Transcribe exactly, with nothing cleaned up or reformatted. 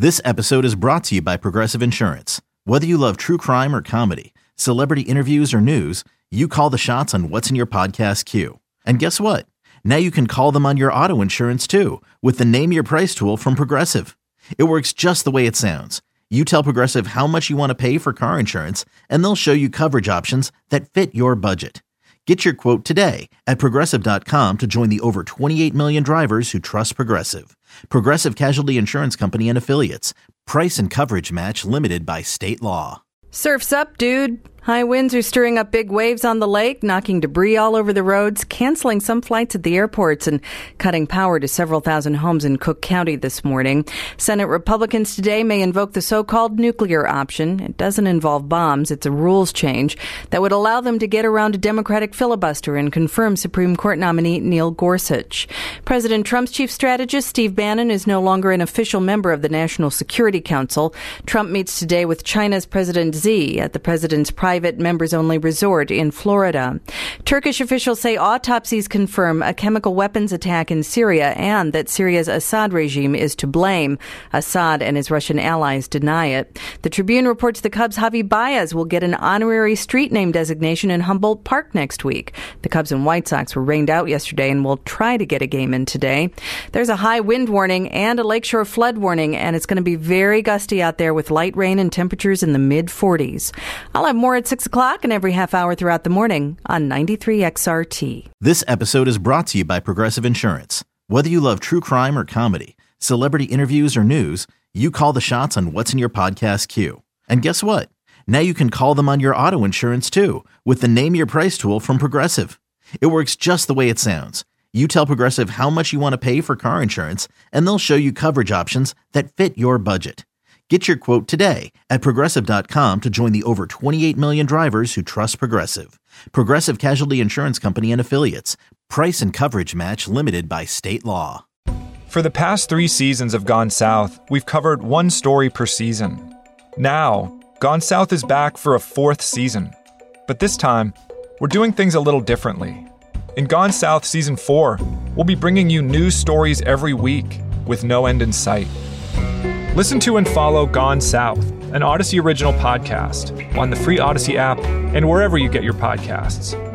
This episode is brought to you by Progressive Insurance. Whether you love true crime or comedy, celebrity interviews or news, you call the shots on what's in your podcast queue. And guess what? Now you can call them on your auto insurance too with the Name Your Price tool from Progressive. It works just the way it sounds. You tell Progressive how much you want to pay for car insurance, and they'll show you coverage options that fit your budget. Get your quote today at Progressive dot com to join the over twenty-eight million drivers who trust Progressive. Progressive Casualty Insurance Company and Affiliates. Price and coverage match limited by state law. Surf's up, dude. High winds are stirring up big waves on the lake, knocking debris all over the roads, canceling some flights at the airports, and cutting power to several thousand homes in Cook County this morning. Senate Republicans today may invoke the so-called nuclear option. It doesn't involve bombs. It's a rules change that would allow them to get around a Democratic filibuster and confirm Supreme Court nominee Neil Gorsuch. President Trump's chief strategist, Steve Bannon, is no longer an official member of the National Security Council. Trump meets today with China's President Xi at the president's private private members-only resort in Florida. Turkish officials say autopsies confirm a chemical weapons attack in Syria and that Syria's Assad regime is to blame. Assad and his Russian allies deny it. The Tribune reports the Cubs' Javi Baez will get an honorary street name designation in Humboldt Park next week. The Cubs and White Sox were rained out yesterday and will try to get a game in today. There's a high wind warning and a lakeshore flood warning, and it's going to be very gusty out there with light rain and temperatures in the mid forties. I'll have more at six o'clock and every half hour throughout the morning on ninety-three X R T. This episode is brought to you by Progressive Insurance. Whether you love true crime or comedy, celebrity interviews or news, you call the shots on what's in your podcast queue. And guess what? Now you can call them on your auto insurance too with the Name Your Price tool from Progressive. It works just the way it sounds. You tell Progressive how much you want to pay for car insurance, and they'll show you coverage options that fit your budget. Get your quote today at Progressive dot com to join the over twenty-eight million drivers who trust Progressive. Progressive Casualty Insurance Company and Affiliates. Price and coverage match limited by state law. For the past three seasons of Gone South, we've covered one story per season. Now, Gone South is back for a fourth season. But this time, we're doing things a little differently. In Gone South Season four, we'll be bringing you news stories every week with no end in sight. Listen to and follow Gone South, an Odyssey original podcast, on the free Odyssey app and wherever you get your podcasts.